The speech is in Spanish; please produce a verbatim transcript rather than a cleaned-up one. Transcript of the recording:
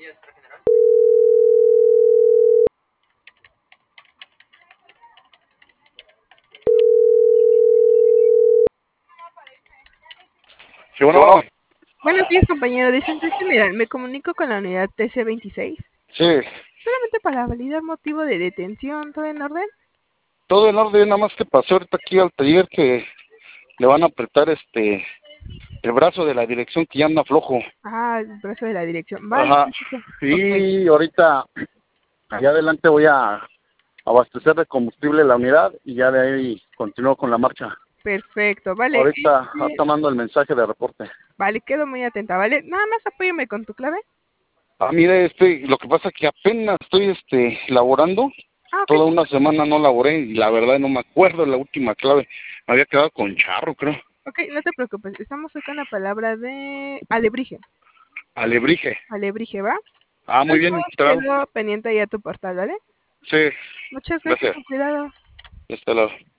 Sí, bueno, Buenos días, compañero. De Centro General, me comunico con la unidad T C veintiséis. sí, Solamente para validar motivo de detención. ¿Todo en orden? todo en orden, nada más que pasé ahorita aquí al taller que le van a apretar este el brazo de la dirección que ya anda flojo. Ah, el brazo de la dirección. Vale, Ajá. perfecto. Ok, Y ahorita allá adelante voy a abastecer de combustible la unidad y ya de ahí continúo con la marcha. perfecto. Vale, Ahorita, este, ahorita mando el mensaje de reporte. vale, quedo muy atenta. Vale, nada más apóyame con tu clave. Ah, mire, este, lo que pasa es que apenas estoy este laborando, Ah, ok. toda una semana no laboré y la verdad no me acuerdo la última clave. Me había quedado con charro, creo. Ok, no te preocupes. Estamos hoy con la palabra de alebrije. Alebrije. Alebrije, ¿va? Ah, muy bien, Entonces, integrado. quedo pendiente ahí a tu portal, ¿vale? Sí, Muchas gracias, gracias. con cuidado. De este lado.